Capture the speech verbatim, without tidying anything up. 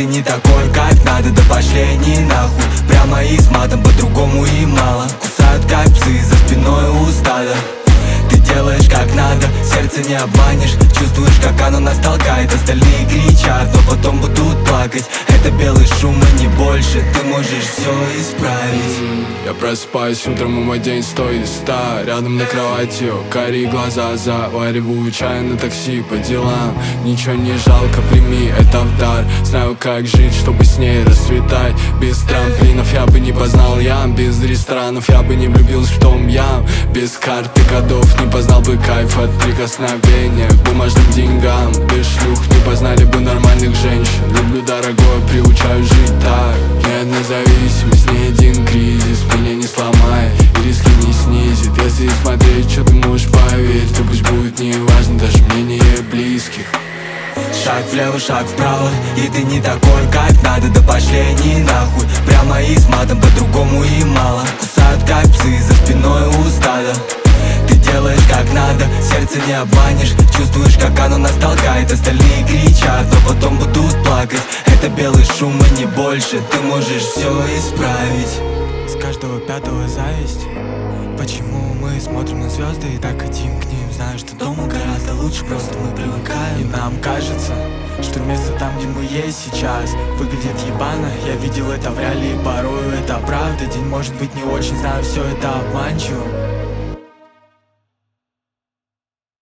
ты не такой, как надо, до последней нахуй. Прямо и с матом, по-другому и мало. Кусают как псы за спиной у стада. Ты делаешь как надо, сердце не обманешь. Чувствуешь, как оно нас толкает. Остальные кричат, но потом будут плакать. Это белый шум и не больше. Ты можешь все исправить. Я просыпаюсь утром, и мой день стоит из ста. Рядом на кровати, карие глаза, завариваю чай на такси по делам. Ничего не жалко, прими это в дар. Знаю, как жить, чтобы с ней расцветать. Без трамплинов я бы не познал ям. Без ресторанов я бы не влюбился в том ям. Без карты годов не познал бы кайф от прикосновения к бумажным деньгам. Без шлюх не познали бы нормальных женщин. Люблю дорогое, приучаю жить так. Ни одна зависимость, ни один кризис меня не сломает и риски не снизит. Если смотреть, что ты можешь поверить, то пусть будет неважно даже мнение близких. Шаг влево, шаг вправо, и ты не такой, как надо, до последней нахуй. Прямо и с матом, по-другому и мало. Кусают как псы за спиной у стада. Ты делаешь как надо, сердце не обманешь. Чувствуешь, как оно нас толкает. Остальные кричат, но потом будут плакать. Это белый шум и не больше. Ты можешь все исправить. С каждого пятого зависть. Почему мы смотрим на звезды и так хотим к ним? Знаю, что дома гораздо лучше, просто мы привыкаем. И нам кажется, что место там, где мы есть сейчас, выглядит ебано. Я видел это в реале, и порою это правда. День может быть не очень, знаю, все это обманчиво.